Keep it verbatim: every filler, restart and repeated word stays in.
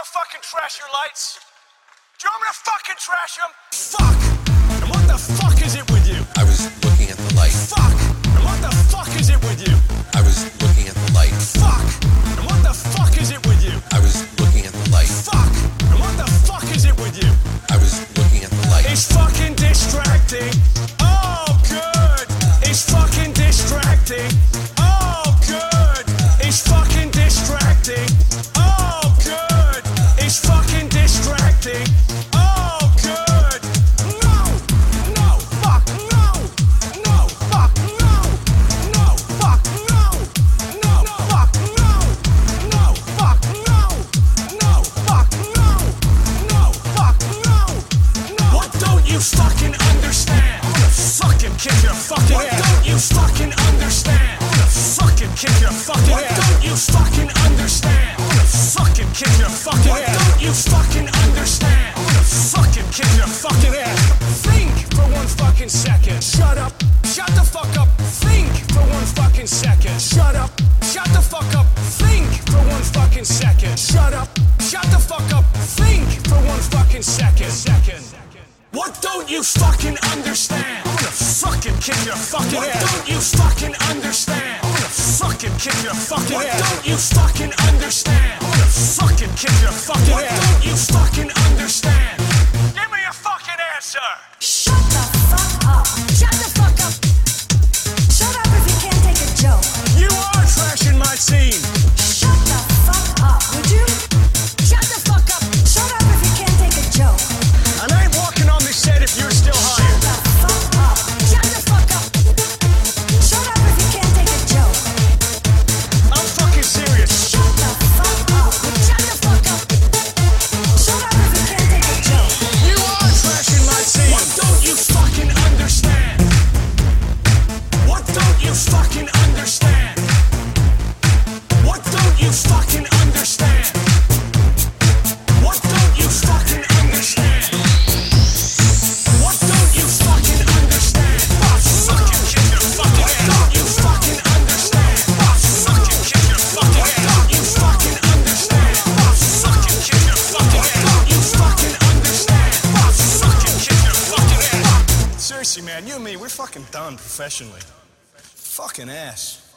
to fucking trash your lights? Do you want me to fucking trash them? Fuck! And what the fuck is it with you? I was looking at the light. Fuck! And what the fuck is it with you? I was looking at the light. Fuck! And what the fuck is it with you? I was looking at the light. Fuck! And what the fuck is it with you? I was looking at the light. It's fucking distracting. Oh, good. It's fucking distracting. Oh, good. It's fucking distracting. Oh, good. It's fucking distracting. Oh, good. No, no, fuck, no. No, fuck, no. No, fuck, no. No, fuck, no. No, fuck, no. No, fuck, no. No, fuck, no. No. What don't you fucking understand? I'm gonna fucking kick your fucking ass. What don't you fucking understand? I'm gonna fucking kick your fucking ass. What don't you fucking understand? I'm gonna fucking kick your fucking ass. What don't you fucking understand? I'm gonna fucking kick your fucking ass. Think for one fucking second. Shut up. Shut the fuck up. Think for one fucking second. Shut up. Shut the fuck up. Think for one fucking second. Shut up. Shut the fuck up. Think for one fucking second. Second. What don't you fucking understand? I'm gonna fucking kick your fucking ass. What don't you fucking understand? I'm gonna fucking kick your fucking ass. What don't you fucking understand? I'm gonna fucking kick your fucking ass. What don't you fucking understand? Give me a fucking answer. Shut the fuck up. Shut the fuck up. Shut up if you can't take a joke. You are trashing my scene. Shut the fuck up, would you? Shut the fuck up. Shut up if you can't take a joke. And I ain't walking on this set if you're still Shut hired. the fuck up. Shut the fuck up. Shut up if you can't take a joke. I'm fucking serious. Shut the fuck up. Shut the fuck up. Shut up if you can't take a joke. You are trashing my scene. What don't you fucking understand? What don't you fucking understand? What don't you fucking understand? What don't you fucking understand? What don't you fucking understand? I'll fucking kick your fucking ass. What don't you fucking understand? I'll fucking kick your fucking ass. What don't you fucking understand? I'll fucking kick your fucking ass. What don't you fucking understand? I'll fucking kick your fucking ass. Seriously, man, you and me, we're fucking done professionally. Fucking ass.